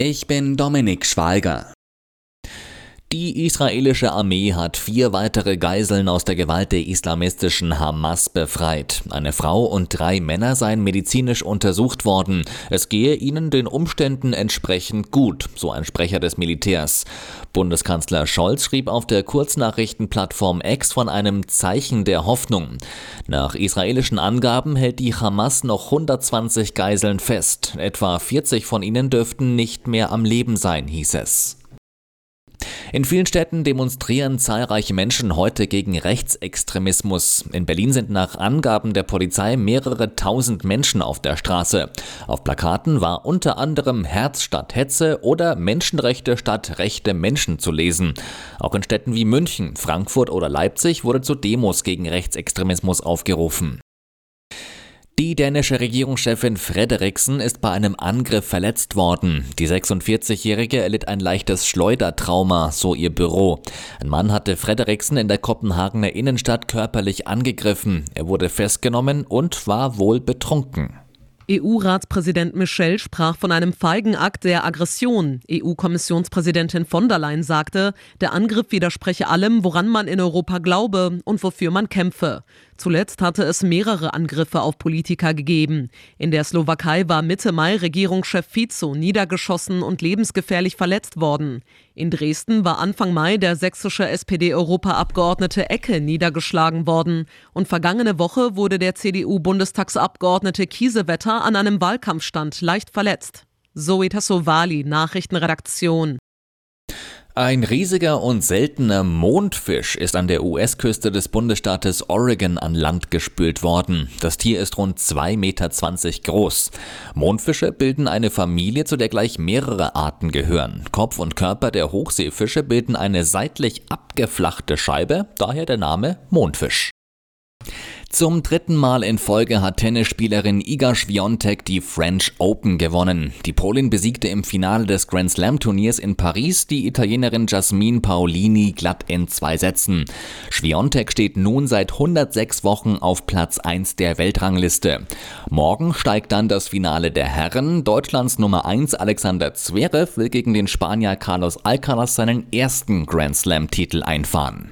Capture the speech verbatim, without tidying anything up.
Ich bin Dominik Schwalger. Die israelische Armee hat vier weitere Geiseln aus der Gewalt der islamistischen Hamas befreit. Eine Frau und drei Männer seien medizinisch untersucht worden. Es gehe ihnen den Umständen entsprechend gut, so ein Sprecher des Militärs. Bundeskanzler Scholz schrieb auf der Kurznachrichtenplattform X von einem Zeichen der Hoffnung. Nach israelischen Angaben hält die Hamas noch hundertzwanzig Geiseln fest. Etwa vierzig von ihnen dürften nicht mehr am Leben sein, hieß es. In vielen Städten demonstrieren zahlreiche Menschen heute gegen Rechtsextremismus. In Berlin sind nach Angaben der Polizei mehrere tausend Menschen auf der Straße. Auf Plakaten war unter anderem Herz statt Hetze oder Menschenrechte statt rechte Menschen zu lesen. Auch in Städten wie München, Frankfurt oder Leipzig wurde zu Demos gegen Rechtsextremismus aufgerufen. Die dänische Regierungschefin Frederiksen ist bei einem Angriff verletzt worden. Die sechsundvierzigjährige erlitt ein leichtes Schleudertrauma, so ihr Büro. Ein Mann hatte Frederiksen in der Kopenhagener Innenstadt körperlich angegriffen. Er wurde festgenommen und war wohl betrunken. E U-Ratspräsident Michel sprach von einem feigen Akt der Aggression. E U-Kommissionspräsidentin von der Leyen sagte, der Angriff widerspreche allem, woran man in Europa glaube und wofür man kämpfe. Zuletzt hatte es mehrere Angriffe auf Politiker gegeben. In der Slowakei war Mitte Mai Regierungschef Fico niedergeschossen und lebensgefährlich verletzt worden. In Dresden war Anfang Mai der sächsische S P D-Europaabgeordnete Ecke niedergeschlagen worden. Und vergangene Woche wurde der C D U-Bundestagsabgeordnete Kiesewetter an einem Wahlkampfstand leicht verletzt. Zoe Tassovali, Nachrichtenredaktion. Ein riesiger und seltener Mondfisch ist an der U S-Küste des Bundesstaates Oregon an Land gespült worden. Das Tier ist rund zwei Meter zwanzig groß. Mondfische bilden eine Familie, zu der gleich mehrere Arten gehören. Kopf und Körper der Hochseefische bilden eine seitlich abgeflachte Scheibe, daher der Name Mondfisch. Zum dritten Mal in Folge hat Tennisspielerin Iga Swiatek die French Open gewonnen. Die Polin besiegte im Finale des Grand Slam Turniers in Paris die Italienerin Jasmine Paolini glatt in zwei Sätzen. Swiatek steht nun seit hundertsechs Wochen auf Platz eins der Weltrangliste. Morgen steigt dann das Finale der Herren. Deutschlands Nummer eins Alexander Zverev will gegen den Spanier Carlos Alcaraz seinen ersten Grand Slam Titel einfahren.